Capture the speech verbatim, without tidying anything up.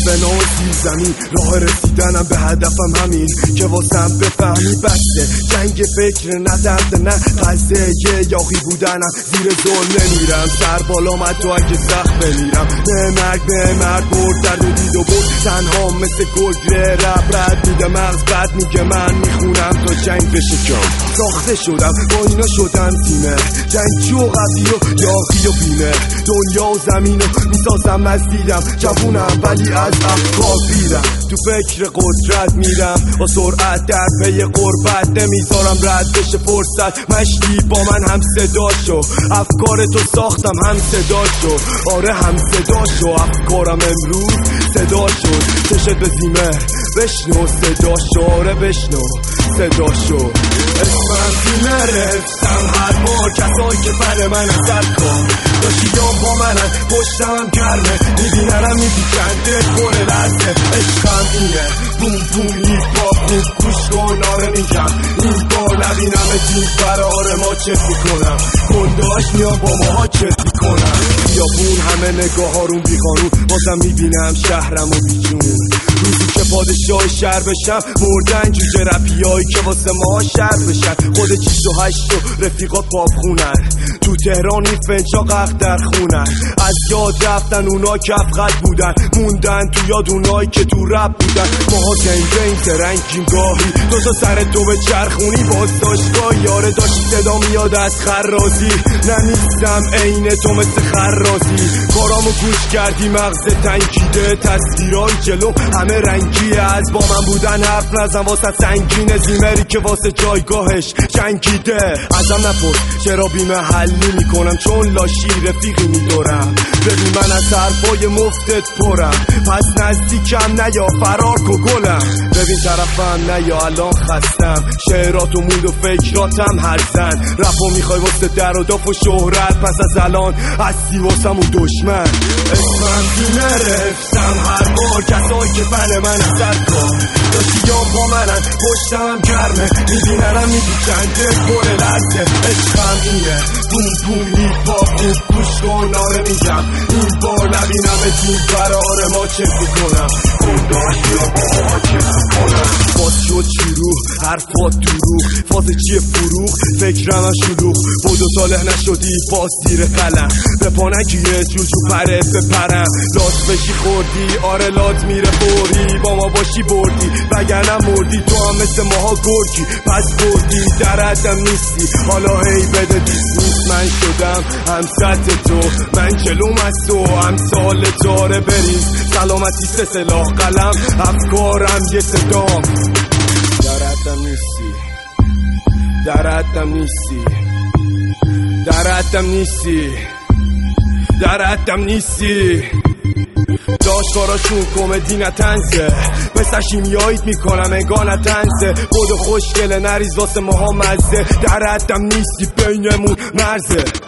به نام زیرزمین، راه رسیدنم به هدفم همین که واسم بفهمی بسته. جنگ فکر نه درد نه قصه، یه یاقی بودنم زیر ظلم نمیرم، سر بالا مد و اگه سخت بمیرم. به مرگ به مرگ برد درد و دید و برد، تنها مثل گل رب رد میده مغز بد میگه من میخونم تا جنگ بشه کم. ساخته شدم با اینا شدم تیمه، جنگجو و قوی و یاقی و بیمه. دنیا و زمین رو میسازم از دیدم، جوونم ولی از افکار بیرم. تو فکر قدرت میرم با سرعت، در پی قربت نمیذارم رد بشه فرصت. مشتی با من هم صدا شو، افکار تو ساختم هم صدا شو. آره هم صدا شو، افکارم امروز صدا شد. چشت به زیمه بشنو صدا شو، آره بشنو صدا شو. اسمم زیمه رفتم هر بار کسایی که بر من اثر کن داشتی یا با منن پشتم گرمه، میبینرم میبیکن دل پر لرزه. عشقم اینه بوم بوم هیپ هاپ خوب گوش کن، آره میگم این بار نبینم تیم فرار ما چت میکنم. گنداش میام با ماها چت میکنم، بیابون همه نگاه هارون بی قانون، بازم میبینم شهرم و بیجون. روزی که پادشاه شهر بشم مردن جوجه رپیایی که واسه ما شهر بشن. خود چیز و هشت و رفیقات پاپ خونن، تو تهران این فنچا قق در خونن. از یاد رفتن اونا که افقد بودن، موندن تو یاد اونایی که تو رپ بودن. ماها گنگین ترنگیم گاهی دو تا سر تو به چرخونی باز داشتگاه. یاره داشتی صدا میاد از خرازی، نمیستم عین تو مثل خرازی. کارامو گوش کردی مغز تنکیده، تصویرای جلو همه رنگیه. از با من بودن حرف نزن واسه سنگینه، زیمری که واسه جایگاهش جنگیده. ازم نپرس چرا بیمه حلی میکنم، چون لاشی رفیقی میدارم. ببین من از حرفای مفتت پرم، پس نزدیکم نیا فرار کو گلم. ببین طرفم نیا الان خستم، شعرات و مود و فکراتم هرزن. رپو میخوای واسه در و داف و شهرت، پس از الان هستی واسم و دشمن. اسمم بیمه رفتم هر بار کسایی که بله من اثر کن داشتی یا با منن پشتم گرمه، میبینرم میبیکن دل پر لرزه. عشقم اینه بوم بوم هیپ هاپ خوب گوش کن، آره میگم این بار نبینم تیم فرار ما چت میکنم. گنداش یا با ما چت میکنم. باز شد شروع حرفات دروغ، فاز چیه فروغ فکرم هم شلوغ. بود و صالح نشدی باز زیر قلم، به پا نگیره جوجو پره بپرم. لات بشی خوردی آره لات میره بوری، با ما باشی بردی وگرنه مردی. تو هم مثل ماها گرگی پس بردی، در حدم نیستی حالا هی بده دیست. من شدم همسط تو، من جلوم از تو همسال داره بریز. سلامتی سه سلاح قلم افکارم یه صدام. در حدم نیستی در حدم نیستی در حدم نیستی در حدم نیستی. داشت کاراشون کمدی نتنزه، مثل شیمیاییت میکنم انگار نتنزه. بود و خوشگله نریز واسه ماها مزه، در حدم نیستی بینمون مرزه.